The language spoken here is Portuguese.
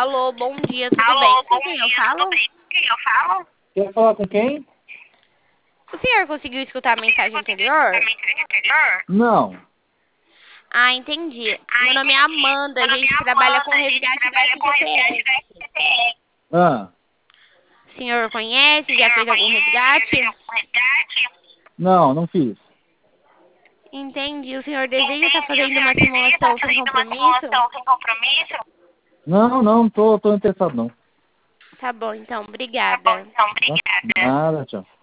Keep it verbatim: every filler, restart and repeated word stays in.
Alô, bom dia, tudo bem? Alô, Com bom quem eu dia, tudo falo? bem? Quem eu falo? Quer falar com quem? O senhor conseguiu escutar a mensagem Conseguiu escutar a anterior? mensagem anterior? Não. Ah, entendi. Ah, Meu nome é entendi. Amanda, a Meu nome é gente trabalha com Amanda, a gente resgate do trabalha com resgate da F G T S. S G P S. Ah. O senhor O conhece? Já senhor fez algum conhece? Já fez resgate? algum resgate? Não, não fiz. Entendi. O senhor deseja estar Entendi. O fazendo uma senhor deseja estar simulação sem fazendo uma compromisso? simulação sem compromisso? Não, não, tô, tô interessado não. Tá bom, então. Tá bom, Obrigada. então, obrigada. Nada, tchau.